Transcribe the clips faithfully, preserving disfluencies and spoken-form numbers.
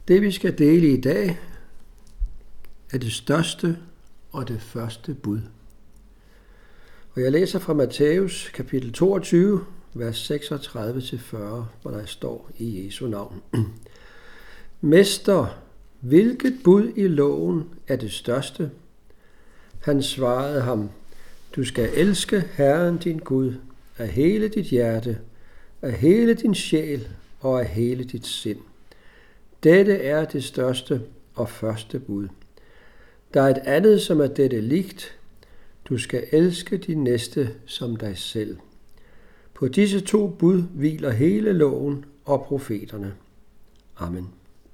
Det vi skal dele i dag er det største og det første bud. Og jeg læser fra Matthæus kapitel toogtyve, vers seksogtredive til fyrre, hvor der står i Jesu navn. Mester, hvilket bud i loven er det største? Han svarede ham, du skal elske Herren din Gud af hele dit hjerte, af hele din sjæl og af hele dit sind. Dette er det største og første bud. Der er et andet, som er dette ligt. Du skal elske din næste som dig selv. På disse to bud hviler hele loven og profeterne. Amen.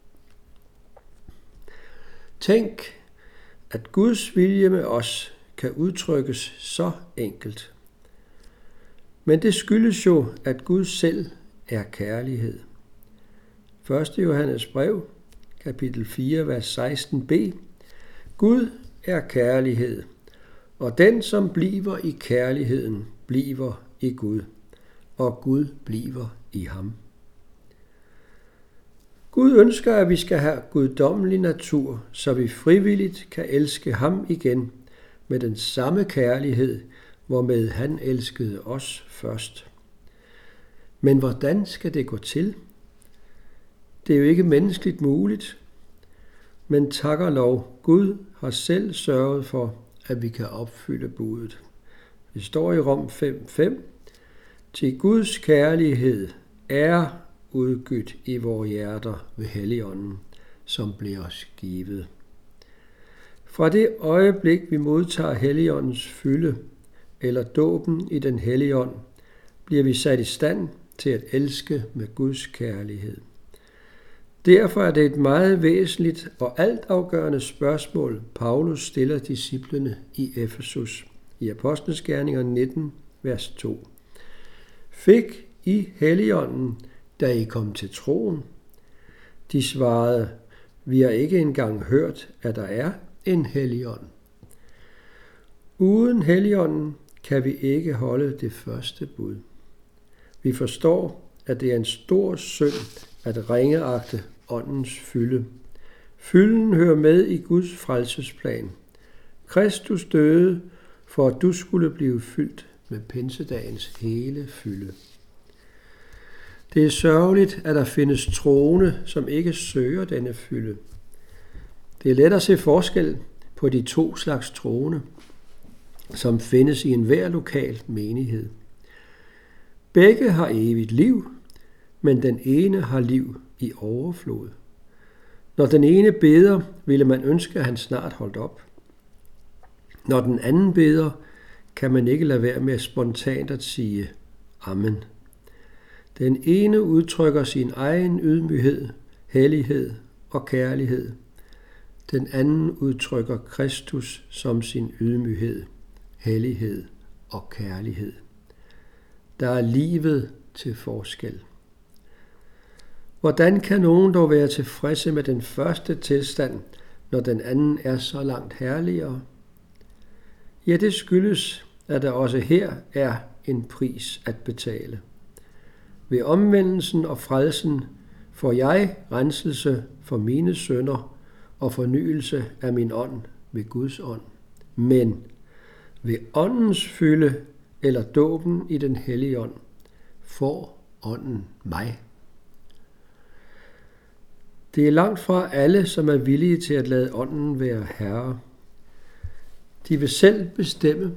Tænk, at Guds vilje med os kan udtrykkes så enkelt. Men det skyldes jo, at Gud selv er kærlighed. første Johannes brev, kapitel fire, vers seksten b. Gud er kærlighed, og den, som bliver i kærligheden, bliver i Gud, og Gud bliver i ham. Gud ønsker, at vi skal have guddommelig natur, så vi frivilligt kan elske ham igen med den samme kærlighed, hvormed han elskede os først. Men hvordan skal det gå til? Det er jo ikke menneskeligt muligt, men tak og lov, Gud har selv sørget for, at vi kan opfylde budet. Det står i Rom fem fem. Til Guds kærlighed er udgydt i vores hjerter ved Helligånden, som bliver os givet. Fra det øjeblik, vi modtager Helligåndens fylde, eller dåben i den Helligånd, bliver vi sat i stand til at elske med Guds kærlighed. Derfor er det et meget væsentligt og altafgørende spørgsmål, Paulus stiller disciplene i Efesus i Apostlenes Gerninger nitten, vers to. Fik I Helligånden, da I kom til troen? De svarede, vi har ikke engang hørt, at der er en Helligånd. Uden Helligånden kan vi ikke holde det første bud. Vi forstår, at det er en stor synd at ringeagte åndens fylde. Fylden hører med i Guds frelsesplan. Kristus døde, for at du skulle blive fyldt med pinsedagens hele fylde. Det er sørgeligt, at der findes troende, som ikke søger denne fylde. Det er let at se forskel på de to slags troende, som findes i enhver lokal menighed. Begge har evigt liv, men den ene har liv i overflod. Når den ene beder, ville man ønske, at han snart holdt op. Når den anden beder, kan man ikke lade være med spontant at sige amen. Den ene udtrykker sin egen ydmyghed, hellighed og kærlighed. Den anden udtrykker Kristus som sin ydmyghed, hellighed og kærlighed. Der er livet til forskel. Hvordan kan nogen dog være tilfredse med den første tilstand, når den anden er så langt herligere? Ja, det skyldes, at der også her er en pris at betale. Ved omvendelsen og frelsen får jeg renselse for mine synder og fornyelse af min ånd ved Guds ånd. Men ved åndens fylde eller dåben i den hellige ånd får ånden mig. Det er langt fra alle, som er villige til at lade ånden være herre. De vil selv bestemme.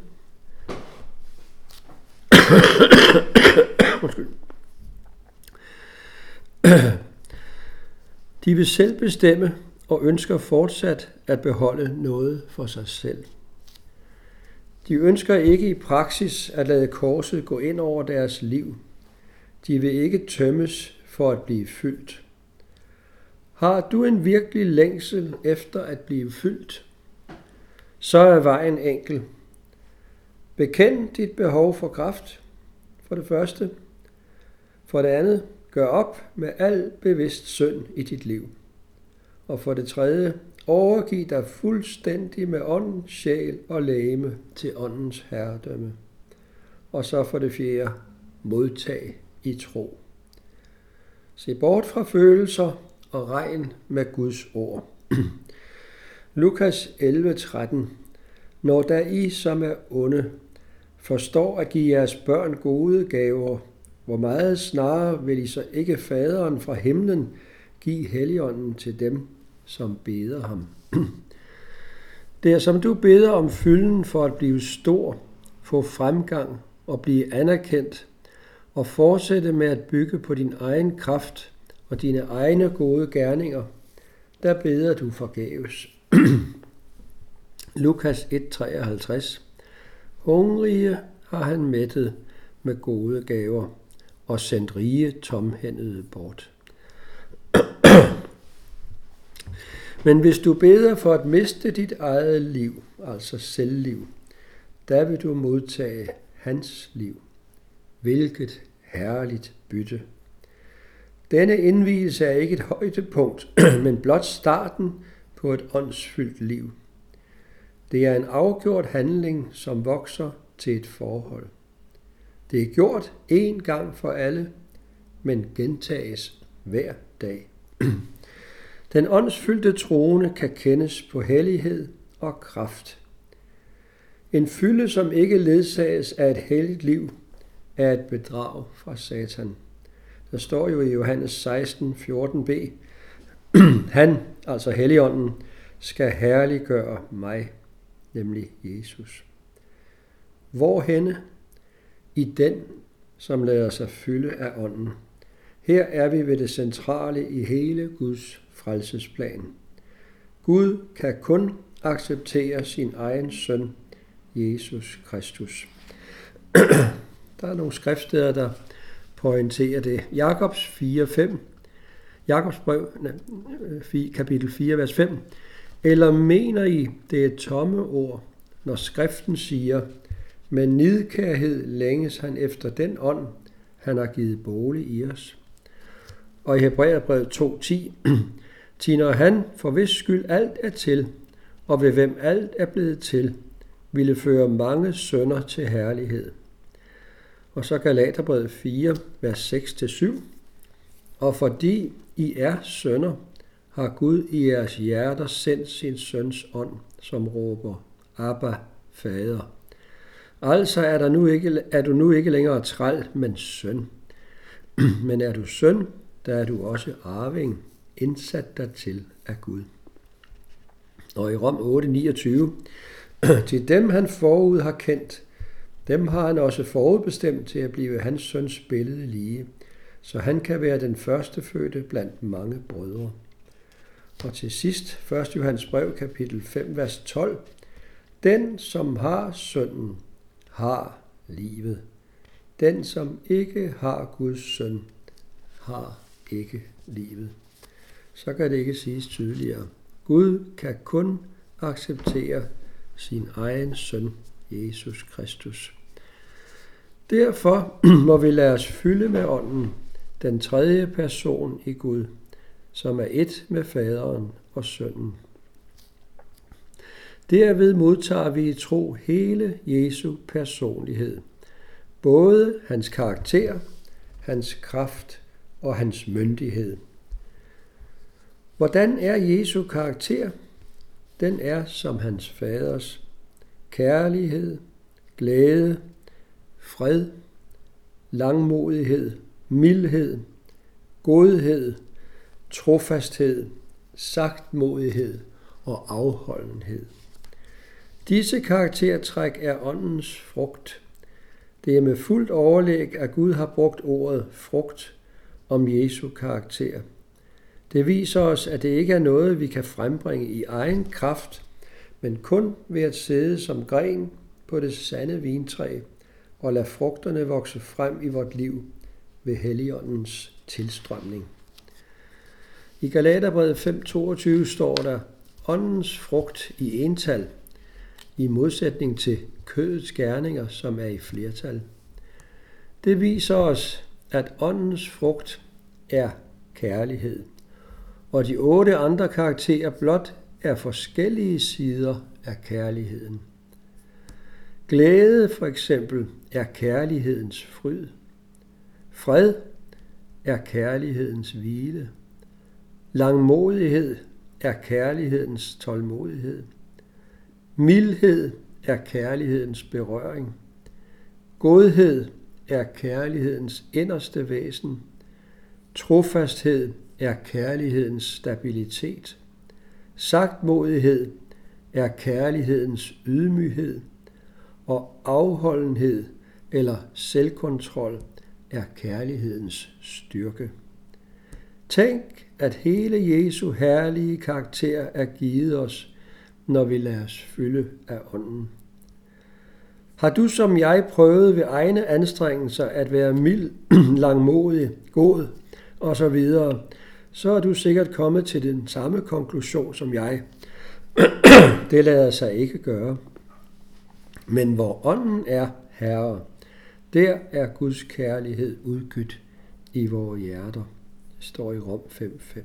De vil selv bestemme og ønsker fortsat at beholde noget for sig selv. De ønsker ikke i praksis at lade korset gå ind over deres liv. De vil ikke tømmes for at blive fyldt. Har du en virkelig længsel efter at blive fyldt? Så er vejen enkel. Bekend dit behov for kraft, for det første. For det andet, gør op med al bevidst synd i dit liv. Og for det tredje, overgiv dig fuldstændig med ånd, sjæl og legeme til åndens herredømme. Og så for det fjerde, modtag i tro. Se bort fra følelser og regn med Guds ord. Lukas elleve tretten. Når da I, som er onde, forstår at give jeres børn gode gaver, hvor meget snarere vil I så ikke faderen fra himlen give Helligånden til dem, som beder ham. Det er som du beder om fylden for at blive stor, få fremgang og blive anerkendt, og fortsætte med at bygge på din egen kraft og dine egne gode gerninger, der beder du forgæves. Lukas et treoghalvtreds. Hungrige har han mættet med gode gaver og sendt rige tomhændede bort. Men hvis du beder for at miste dit eget liv, altså selvliv, der vil du modtage hans liv. Hvilket herligt bytte. Denne indvielse er ikke et højdepunkt, men blot starten på et åndsfyldt liv. Det er en afgjort handling, som vokser til et forhold. Det er gjort én gang for alle, men gentages hver dag. Den åndsfyldte troende kan kendes på hellighed og kraft. En fylde, som ikke ledsages af et helligt liv, er et bedrag fra Satan. Der står jo i Johannes seksten fjorten b. Han, altså Helligånden, skal herliggøre mig, nemlig Jesus. Hvorhenne? I den, som lader sig fylde af ånden. Her er vi ved det centrale i hele Guds frelsesplan. Gud kan kun acceptere sin egen søn, Jesus Kristus. Der er nogle skriftsteder, der pointerer det. Jakobs fire fem, Jakobs brev, kapitel fire, vers fem. Eller mener I, det er tomme ord, når skriften siger, med nidkærhed længes han efter den ånd, han har givet bolig i os. Og i Hebræerbrevet to ti, til når han, for hvis skyld alt er til, og ved hvem alt er blevet til, ville føre mange sønner til herlighed. Og så Galaterbrevet fire, vers seks til syv. Og fordi I er sønner, har Gud i jeres hjerter sendt sin søns ånd, som råber, Abba, Fader. Altså er, der nu ikke, er du nu ikke længere træl, men søn. Men er du søn, der er du også arving, indsat dertil af Gud. Og i Rom otte niogtyve, til dem han forud har kendt, dem har han også forudbestemt til at blive hans søns billede lige, så han kan være den førstefødte blandt mange brødre. Og til sidst, første Johannes brev, kapitel fem, vers tolv. Den, som har sønnen, har livet. Den, som ikke har Guds søn, har ikke livet. Så kan det ikke siges tydeligere. Gud kan kun acceptere sin egen søn, Jesus Kristus. Derfor må vi lade os fylde med ånden, den tredje person i Gud, som er et med faderen og sønnen. Derved modtager vi i tro hele Jesu personlighed, både hans karakter, hans kraft og hans myndighed. Hvordan er Jesu karakter? Den er som hans faders: kærlighed, glæde, fred, langmodighed, mildhed, godhed, trofasthed, sagtmodighed og afholdenhed. Disse karaktertræk er åndens frugt. Det er med fuldt overlæg, at Gud har brugt ordet frugt om Jesu karakter. Det viser os, at det ikke er noget, vi kan frembringe i egen kraft, men kun ved at sidde som gren på det sande vintræ og lade frugterne vokse frem i vort liv ved Helligåndens tilstrømning. I Galaterbrevet fem toogtyve står der, åndens frugt i ental, i modsætning til kødets gerninger, som er i flertal. Det viser os, at åndens frugt er kærlighed, og de otte andre karakterer blot er forskellige sider af kærligheden. Glæde for eksempel er kærlighedens fryd. Fred er kærlighedens hvile. Langmodighed er kærlighedens tålmodighed. Mildhed er kærlighedens berøring. Godhed er kærlighedens inderste væsen. Trofasthed er kærlighedens stabilitet. Sagtmodighed er kærlighedens ydmyghed. Og afholdenhed eller selvkontrol er kærlighedens styrke. Tænk, at hele Jesu herlige karakter er givet os, når vi lader os fylde af ånden. Har du som jeg prøvet ved egne anstrengelser at være mild, langmodig, god osv., så er du sikkert kommet til den samme konklusion som jeg. Det lader sig ikke gøre. Men hvor ånden er herre, der er Guds kærlighed udgydt i vores hjerter. Det står i Rom fem fem.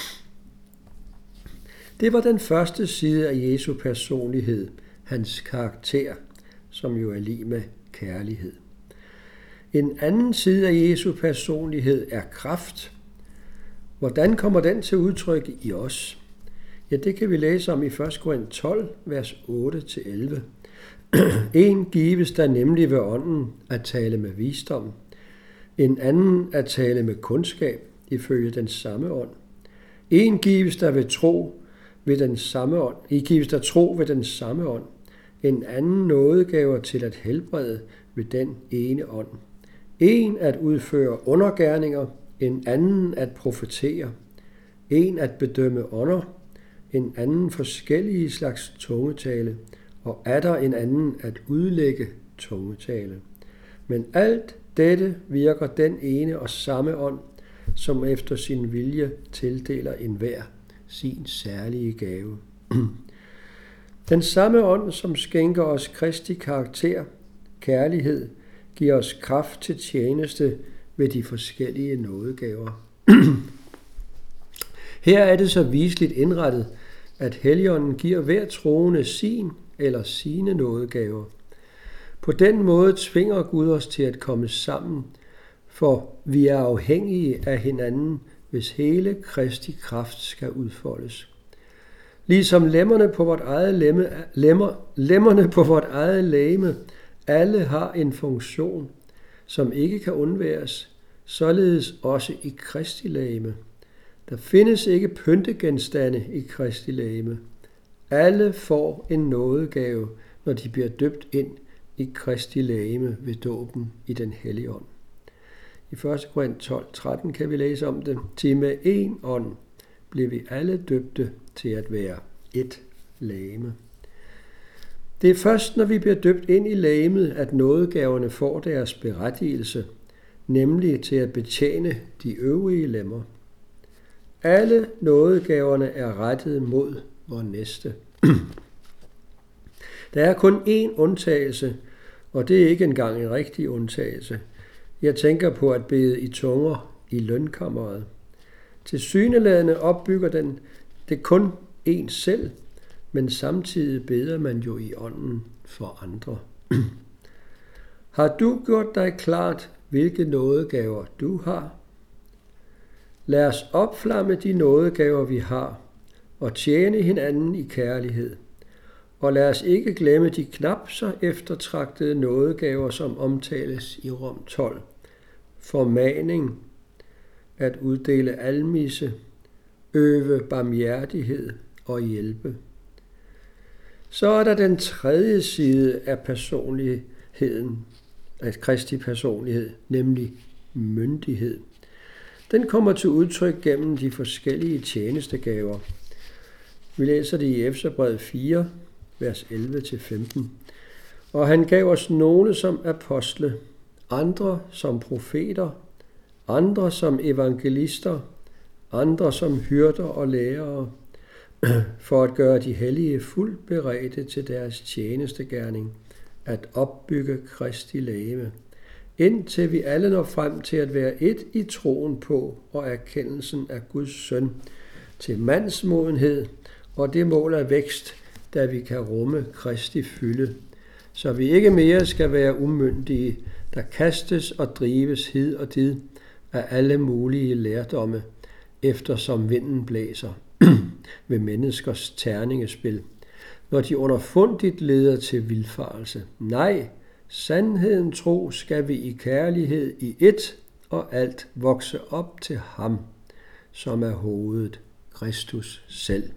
Det var den første side af Jesu personlighed, hans karakter, som jo er lig med kærlighed. En anden side af Jesu personlighed er kraft. Hvordan kommer den til udtryk i os? Ja, det kan vi læse om i første Korinther tolv, vers otte til elleve. En gives der nemlig ved ånden at tale med visdom, en anden at tale med kundskab ifølge den samme ånd. En gives der ved tro ved den samme ånd. I gives der tro ved den samme ånd. En anden nådegaver til at helbrede ved den ene ånd. En at udføre undergerninger, en anden at profetere, en at bedømme ånder, en anden forskellige slags tungetale, og atter en anden at udlægge tungetale. Men alt dette virker den ene og samme ånd, som efter sin vilje tildeler enhver sin særlige gave. Den samme ånd, som skænker os Kristi karakter, kærlighed, giver os kraft til tjeneste ved de forskellige nådegaver. Her er det så viseligt indrettet, at Helligånden giver hver troende sin eller sine nådegaver. På den måde tvinger Gud os til at komme sammen, for vi er afhængige af hinanden, hvis hele Kristi kraft skal udfoldes. Ligesom lemmerne på vort eget lemme, lemmer, lemmerne på vort eget legeme, alle har en funktion, som ikke kan undværes, således også i Kristi legeme. Der findes ikke pyntegenstande i Kristi legeme. Alle får en nådegave, når de bliver døbt ind i Kristi legeme ved dåben i den hellige ånd. I første Korinther tolv tretten kan vi læse om det. Til med én ånd blev vi alle døbte til at være ét legeme. Det er først, når vi bliver døbt ind i legemet, at nådegaverne får deres berettigelse, nemlig til at betjene de øvrige lemmer. Alle nådegaverne er rettet mod vor næste. Der er kun én undtagelse, og det er ikke engang en rigtig undtagelse. Jeg tænker på at bede i tunger i lønkammeret. Tilsyneladende opbygger den det kun en selv, men samtidig beder man jo i ånden for andre. Har du gjort dig klart, hvilke nådegaver du har? Lad os opflamme de nådegaver, vi har, og tjene hinanden i kærlighed. Og lad os ikke glemme de knap så eftertragtede nådegaver, som omtales i Rom tolv. Formaning, at uddele almisse, øve barmhjertighed og hjælpe. Så er der den tredje side af personligheden, af Kristi personlighed, nemlig myndighed. Den kommer til udtryk gennem de forskellige tjenestegaver. Vi læser det i Efeserbrevet fire, vers elleve til femten. Og han gav os nogle som apostle, andre som profeter, andre som evangelister, andre som hyrder og lærere, for at gøre de hellige fuldt beredte til deres tjenestegerning, at opbygge Kristi legeme, indtil vi alle når frem til at være et i troen på og erkendelsen af Guds søn, til mandsmodenhed og det mål af vækst, da vi kan rumme Kristi fylde, så vi ikke mere skal være umyndige, der kastes og drives hid og did af alle mulige lærdomme, eftersom vinden blæser ved menneskers terningespil, når de underfundigt leder til vildfarelse. Nej, sandheden tro skal vi i kærlighed i ét og alt vokse op til ham, som er hovedet, Kristus selv.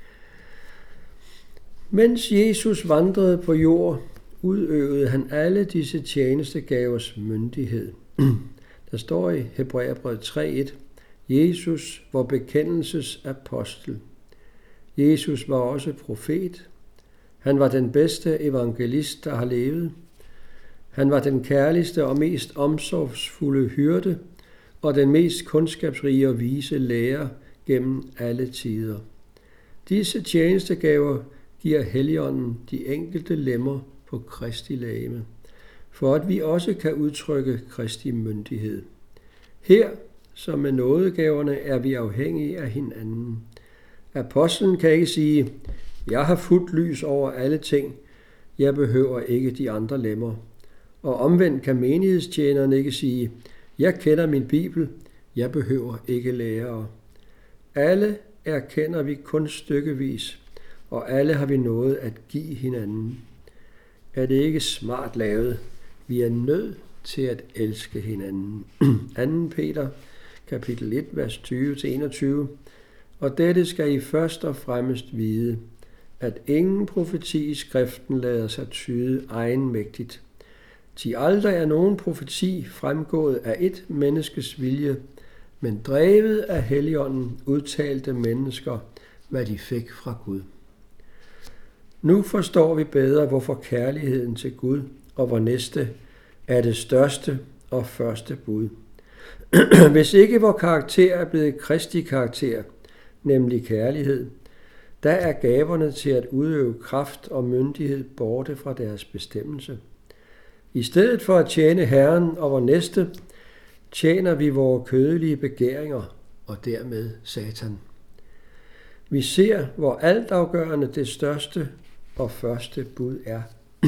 Mens Jesus vandrede på jord, udøvede han alle disse tjenestegavers myndighed. Der står i Hebræerbrevet tre et, Jesus var bekendelsesapostel. Jesus var også profet. Han var den bedste evangelist, der har levet. Han var den kærligste og mest omsorgsfulde hyrde og den mest kundskabsrige og vise lærer gennem alle tider. Disse tjenestegaver giver Helligånden de enkelte lemmer på Kristi legeme, for at vi også kan udtrykke Kristi myndighed. Her, som med nådegaverne, er vi afhængige af hinanden. Apostlen kan ikke sige, jeg har fuldt lys over alle ting, jeg behøver ikke de andre lemmer. Og omvendt kan menighedstjeneren ikke sige, jeg kender min Bibel, jeg behøver ikke lærere. Alle erkender vi kun stykkevis, og alle har vi noget at give hinanden. Er det ikke smart lavet? Vi er nødt til at elske hinanden. anden Peter, kapitel et, vers tyve til enogtyve. Og dette skal I først og fremmest vide, at ingen profeti i skriften lader sig tyde egenmægtigt. Til aldrig er nogen profeti fremgået af et menneskes vilje, men drevet af Helligånden udtalte mennesker, hvad de fik fra Gud. Nu forstår vi bedre, hvorfor kærligheden til Gud og vor næste er det største og første bud. Hvis ikke vor karakter er blevet Kristi karakter, nemlig kærlighed, der er gaverne til at udøve kraft og myndighed borte fra deres bestemmelse. I stedet for at tjene Herren og vor næste, tjener vi vores kødelige begæringer og dermed Satan. Vi ser, hvor altafgørende det største og første bud er.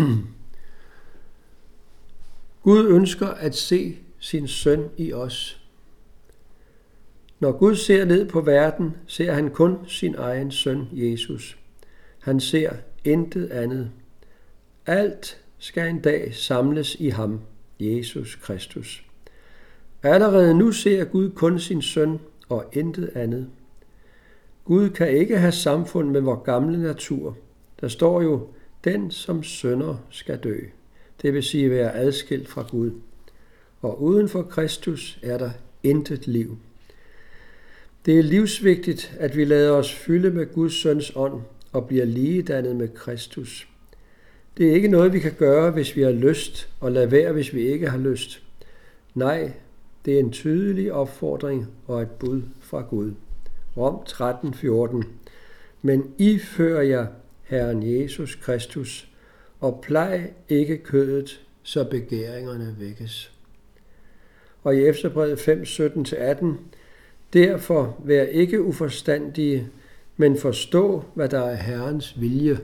Gud ønsker at se sin søn i os. Når Gud ser ned på verden, ser han kun sin egen søn, Jesus. Han ser intet andet. Alt skal en dag samles i ham, Jesus Kristus. Allerede nu ser Gud kun sin søn og intet andet. Gud kan ikke have samfund med vor gamle natur. Der står jo, den som synder skal dø. Det vil sige være adskilt fra Gud. Og uden for Kristus er der intet liv. Det er livsvigtigt, at vi lader os fylde med Guds søns ånd og bliver ligedannet med Kristus. Det er ikke noget, vi kan gøre, hvis vi har lyst, og lade være, hvis vi ikke har lyst. Nej, det er en tydelig opfordring og et bud fra Gud. Rom tretten fjorten. Men I fører jer Herren Jesus Kristus, og plej ikke kødet, så begæringerne vækkes. Og i Efeserbrevet fem sytten til atten. Derfor vær ikke uforstandige, men forstå, hvad der er Herrens vilje.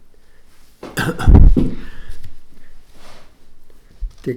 Det,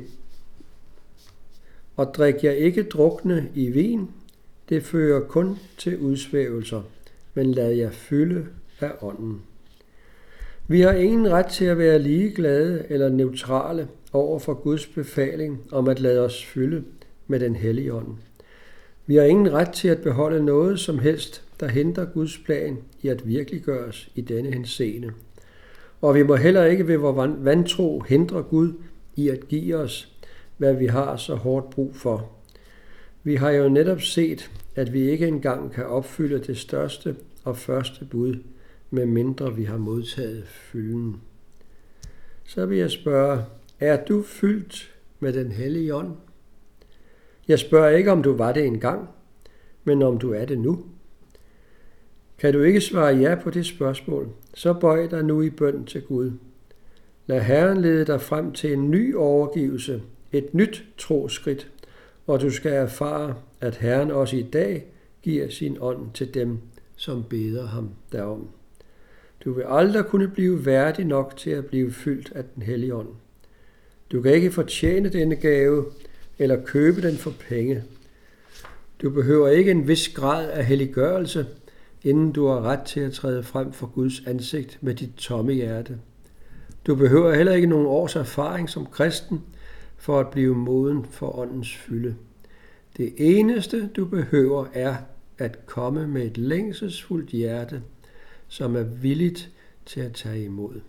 og drik jer ikke drukne i vin, det fører kun til udsvævelser, men lad jer fylde af ånden. Vi har ingen ret til at være ligeglade eller neutrale over for Guds befaling om at lade os fylde med den hellige ånd. Vi har ingen ret til at beholde noget som helst, der hindrer Guds plan i at virkeliggøres i denne henseende. Og vi må heller ikke ved vor vantro hindre Gud i at give os, hvad vi har så hårdt brug for. Vi har jo netop set, at vi ikke engang kan opfylde det største og første bud, medmindre vi har modtaget fylden. Så vil jeg spørge, er du fyldt med den hellige ånd? Jeg spørger ikke, om du var det engang, men om du er det nu. Kan du ikke svare ja på det spørgsmål, så bøj dig nu i bøn til Gud. Lad Herren lede dig frem til en ny overgivelse, et nyt troskridt, og du skal erfare, at Herren også i dag giver sin ånd til dem, som beder ham derom. Du vil aldrig kunne blive værdig nok til at blive fyldt af den hellige ånd. Du kan ikke fortjene denne gave eller købe den for penge. Du behøver ikke en vis grad af helliggørelse, inden du har ret til at træde frem for Guds ansigt med dit tomme hjerte. Du behøver heller ikke nogen års erfaring som kristen for at blive moden for åndens fylde. Det eneste, du behøver, er at komme med et længselsfuldt hjerte, som er villigt til at tage imod.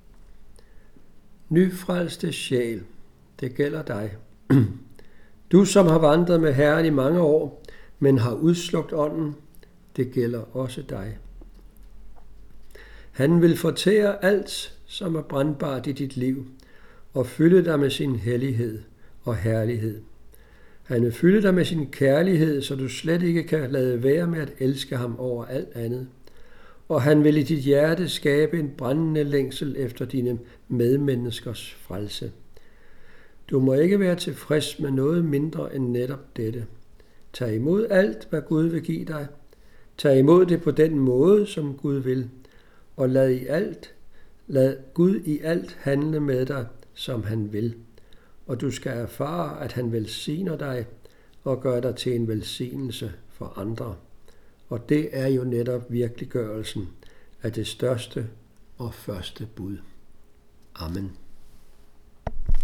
Nyfrelste sjæl, det gælder dig. Du, som har vandret med Herren i mange år, men har udslugt ånden, det gælder også dig. Han vil fortære alt, som er brandbart i dit liv, og fylde dig med sin hellighed og herlighed. Han vil fylde dig med sin kærlighed, så du slet ikke kan lade være med at elske ham over alt andet. Og han vil i dit hjerte skabe en brændende længsel efter dine medmenneskers frelse. Du må ikke være tilfreds med noget mindre end netop dette. Tag imod alt, hvad Gud vil give dig. Tag imod det på den måde, som Gud vil. Og lad, i alt, lad Gud i alt handle med dig, som han vil. Og du skal erfare, at han velsigner dig og gør dig til en velsignelse for andre. Og det er jo netop virkeliggørelsen af det største og første bud. Amen.